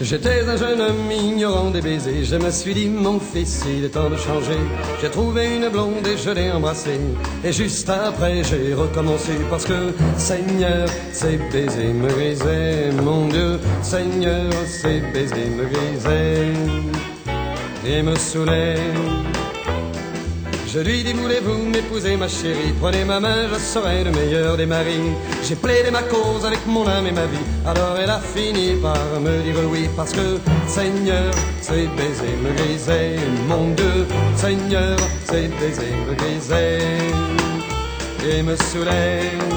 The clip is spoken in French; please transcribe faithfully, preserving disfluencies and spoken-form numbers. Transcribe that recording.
J'étais un jeune homme ignorant des baisers. Je me suis dit, mon fils, il est temps de changer. J'ai trouvé une blonde et je l'ai embrassée. Et juste après, j'ai recommencé. Parce que, Seigneur, ces baisers me grisaient. Mon Dieu, Seigneur, ces baisers me grisaient et me saoulaient. Je lui dis, voulez-vous m'épouser, ma chérie? Prenez ma main, je serai le meilleur des maris. J'ai plaidé ma cause avec mon âme et ma vie. Alors elle a fini par me dire oui. Parce que, Seigneur, ces baisers me grisaient. Mon Dieu, Seigneur, ces baisers me grisaient et me saoulaient.